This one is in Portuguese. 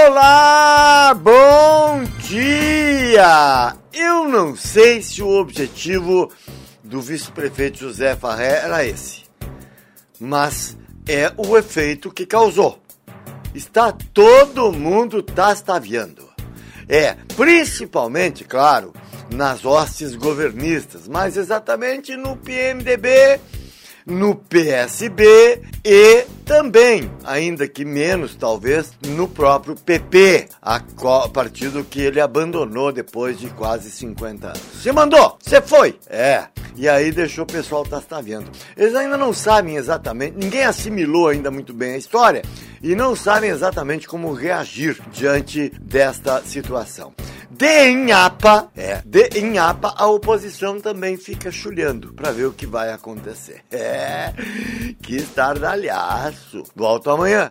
Olá, bom dia! Eu não sei se o objetivo do vice-prefeito José Farré era esse, mas é o efeito que causou. Está todo mundo tastaviando. Principalmente, claro, nas hostes governistas, mas exatamente no PMDB, no PSB e também, ainda que menos talvez, no próprio PP, partido que ele abandonou depois de quase 50 anos. Você mandou, você foi, e aí deixou o pessoal tastaviando. Eles ainda não sabem exatamente, ninguém assimilou ainda muito bem a história e não sabem exatamente como reagir diante desta situação. De Inhapa, a oposição também fica chulhando para ver o que vai acontecer. Que estardalhaço. Volto amanhã.